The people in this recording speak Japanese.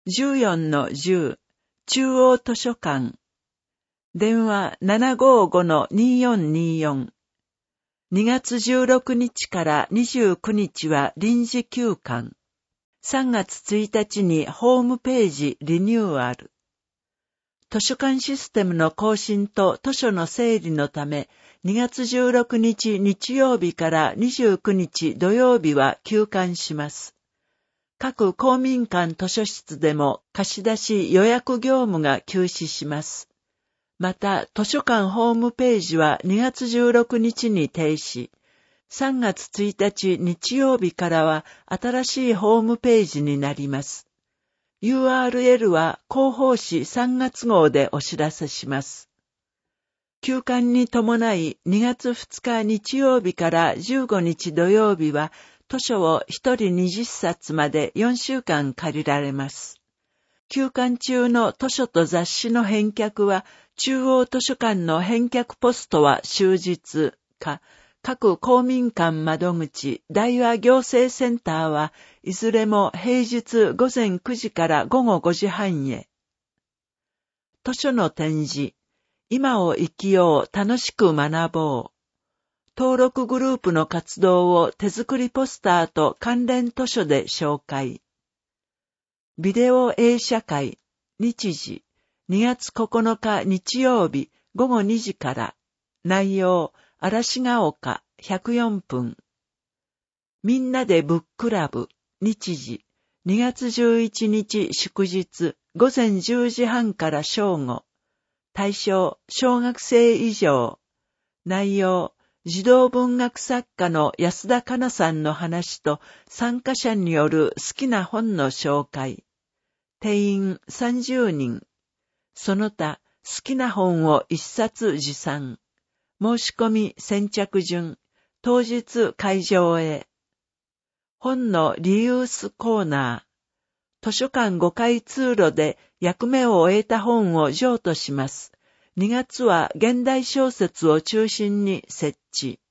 14-10中央図書館電話 755-2424 2月16日から29日は臨時休館。3月1日にホームページリニューアル。図書館システムの更新と図書の整理のため、2月16日日曜日から29日土曜日は休館します。各公民館図書室でも貸し出し予約業務が休止します。また、図書館ホームページは2月16日に停止。3月1日日曜日からは新しいホームページになります。URL は広報誌3月号でお知らせします。休館に伴い2月2日日曜日から15日土曜日は図書を1人20冊まで4週間借りられます。休館中の図書と雑誌の返却は中央図書館の返却ポストは終日か、各公民館窓口、大和行政センターはいずれも平日午前9時から午後5時半へ。図書の展示、今を生きよう楽しく学ぼう。登録グループの活動を手作りポスターと関連図書で紹介。ビデオ映写会、日時、2月9日日曜日午後2時から、内容、嵐が丘104分。みんなでブックラブ、日時、2月11日祝日午前10時半から正午。対象、小学生以上。内容、児童文学作家の安田香奈さんの話と参加者による好きな本の紹介。定員30人。その他、好きな本を一冊持参。申し込み先着順。当日会場へ。本のリユースコーナー。図書館5階通路で役目を終えた本を譲渡します。2月は現代小説を中心に設置。